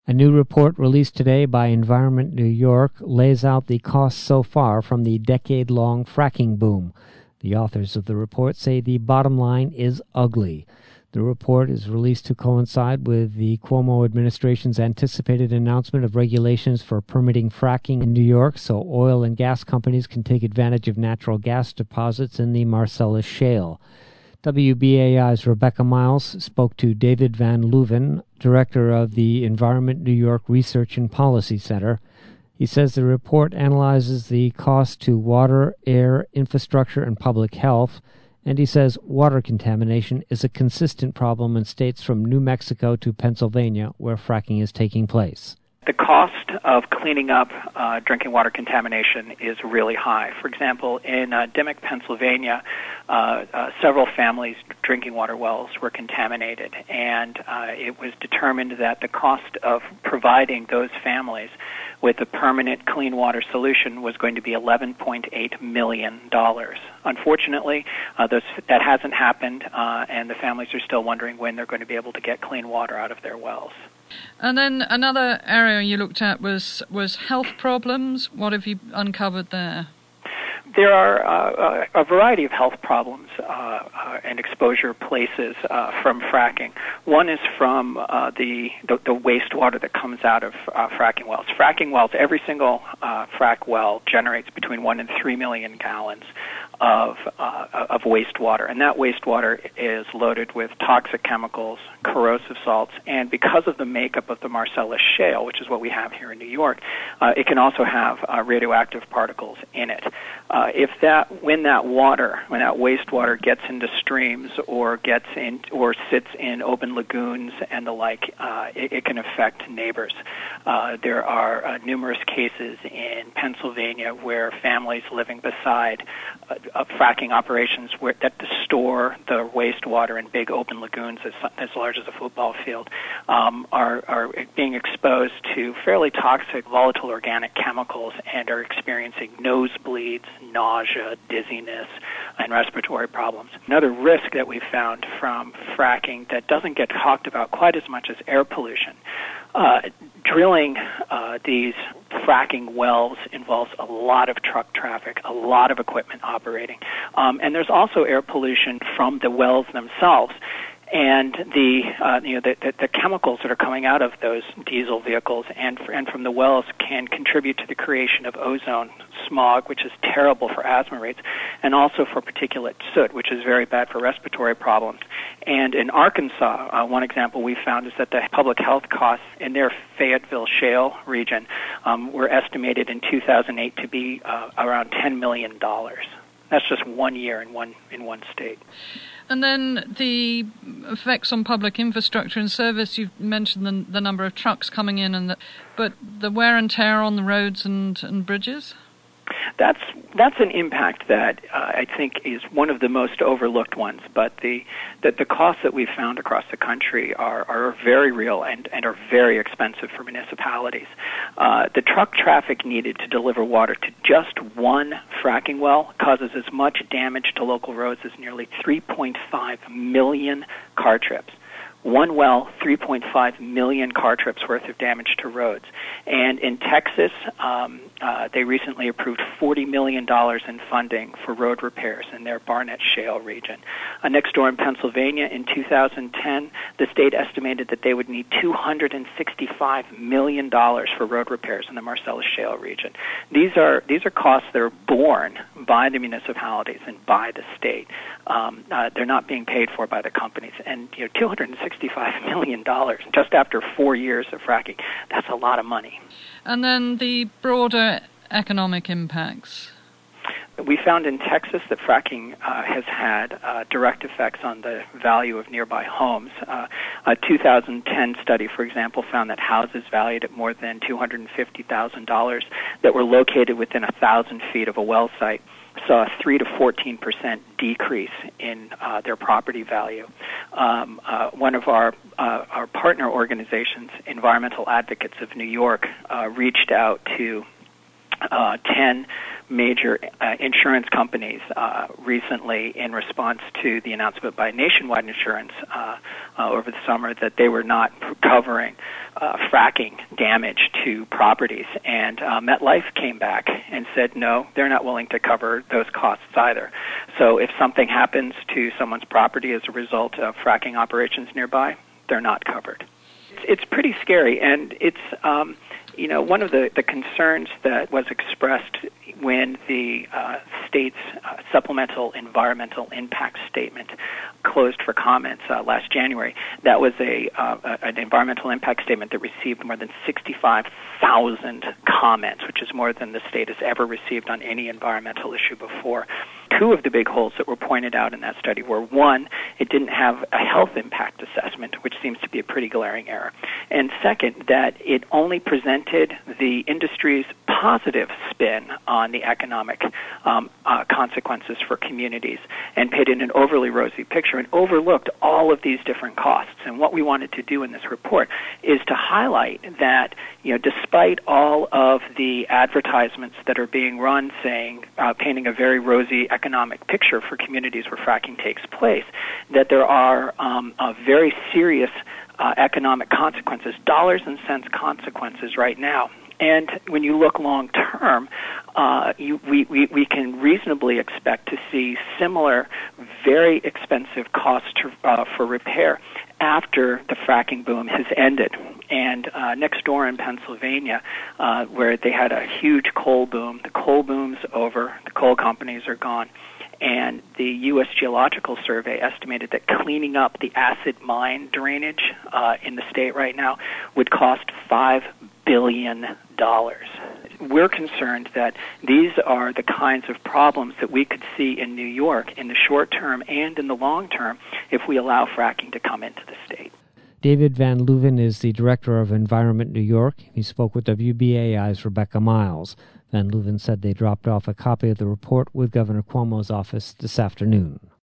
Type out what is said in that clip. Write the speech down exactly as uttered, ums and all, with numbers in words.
A new report released today by Environment New York lays out the costs so far from the decade-long fracking boom. The authors of the report say the bottom line is ugly. The report is released to coincide with the Cuomo administration's anticipated announcement of regulations for permitting fracking in New York so oil and gas companies can take advantage of natural gas deposits in the Marcellus Shale. W B A I's Rebecca Miles spoke to David Van Leuven, director of the Environment New York Research and Policy Center. He says the report analyzes the cost to water, air, infrastructure, and public health, and he says water contamination is a consistent problem in states from New Mexico to Pennsylvania where fracking is taking place. The cost of cleaning up uh, drinking water contamination is really high. For example, in uh, Dimock, Pennsylvania, uh, uh, several families' drinking water wells were contaminated, and uh, it was determined that the cost of providing those families with a permanent clean water solution was going to be eleven point eight million dollars. Unfortunately, uh, those, that hasn't happened, uh, and the families are still wondering when they're going to be able to get clean water out of their wells. And then another area you looked at was, was health problems. What have you uncovered there? There are uh, a variety of health problems uh, uh, and exposure places uh, from fracking. One is from uh, the, the the wastewater that comes out of uh, fracking wells. Fracking wells, every single uh, frack well generates between one and three million gallons of uh, of wastewater, and that wastewater is loaded with toxic chemicals, corrosive salts, and because of the makeup of the Marcellus Shale, which is what we have here in New York, uh, it can also have uh, radioactive particles in it. Uh, if that, when that water, when that wastewater gets into streams or gets in or sits in open lagoons and the like, uh, it, it can affect neighbors. Uh, there are uh, numerous cases in Pennsylvania where families living beside uh, uh, fracking operations where, that store the wastewater in big open lagoons as, as large as a football field um, are, are being exposed to fairly toxic volatile organic chemicals and are experiencing nosebleeds, nausea, dizziness, and respiratory problems. Another risk that we found from fracking that doesn't get talked about quite as much as air pollution. Uh, drilling uh, these fracking wells involves a lot of truck traffic, a lot of equipment operating, um, and there's also air pollution from the wells themselves. And the uh, you know the, the, the chemicals that are coming out of those diesel vehicles and and from the wells can contribute to the creation of ozone smog, which is terrible for asthma rates, and also for particulate soot, which is very bad for respiratory problems. And in Arkansas, uh, one example we found is that the public health costs in their Fayetteville Shale region um, were estimated in two thousand eight to be uh, around ten million dollars. That's just one year in one in one state. And then the effects on public infrastructure and service, you've mentioned the, the number of trucks coming in, and the, but the wear and tear on the roads and, and bridges? That's that's an impact that uh, I think is one of the most overlooked ones. But the that the costs that we've found across the country are, are very real and, and are very expensive for municipalities. Uh, the truck traffic needed to deliver water to just one fracking well causes as much damage to local roads as nearly three point five million car trips. One well, three point five million car trips worth of damage to roads. And in Texas, um, uh, they recently approved forty million dollars in funding for road repairs in their Barnett Shale region. Uh, next door in Pennsylvania, in two thousand ten, the state estimated that they would need two hundred sixty-five million dollars for road repairs in the Marcellus Shale region. These are these are costs that are borne by the municipalities and by the state. Um, uh, they're not being paid for by the companies. And you know, two hundred sixty-five million dollars just after four years of fracking, that's a lot of money. And then the broader economic impacts. We found in Texas that fracking uh, has had uh, direct effects on the value of nearby homes. Uh, a two thousand ten study, for example, found that houses valued at more than two hundred fifty thousand dollars that were located within one thousand feet of a well site saw a three to fourteen percent decrease in uh, their property value. Um, uh, one of our uh, our partner organizations, Environmental Advocates of New York, uh, reached out to uh, ten major uh, insurance companies uh, recently in response to the announcement by Nationwide Insurance uh, uh, over the summer that they were not covering uh, fracking damage to properties. And uh, MetLife came back and said, no, they're not willing to cover those costs either. So if something happens to someone's property as a result of fracking operations nearby, they're not covered. It's, it's pretty scary, and it's... Um, You know, one of the, the concerns that was expressed when the uh, state's uh, supplemental environmental impact statement closed for comments uh, last January, that was a uh, an environmental impact statement that received more than sixty-five thousand comments, which is more than the state has ever received on any environmental issue before. Two of the big holes that were pointed out in that study were, one, it didn't have a health impact assessment, which seems to be a pretty glaring error, and second, that it only presented the industry's positive spin on the economic um, uh, consequences for communities and painted an overly rosy picture and overlooked all of these different costs. And what we wanted to do in this report is to highlight that, you know, despite all of the advertisements that are being run saying, uh, painting a very rosy economic picture for communities where fracking takes place, that there are um, uh, very serious uh, economic consequences, dollars and cents consequences right now. And when you look long term, uh, you, we, we, we can reasonably expect to see similar, very expensive costs to, uh, for repair after the fracking boom has ended. And uh, next door in Pennsylvania, uh, where they had a huge coal boom, the coal boom's over, the coal companies are gone. And the U S Geological Survey estimated that cleaning up the acid mine drainage uh, in the state right now would cost five billion dollars. We're concerned that these are the kinds of problems that we could see in New York in the short term and in the long term if we allow fracking to come into the state. David Van Leuven is the director of Environment New York. He spoke with W B A I's Rebecca Miles. Van Leuven said they dropped off a copy of the report with Governor Cuomo's office this afternoon.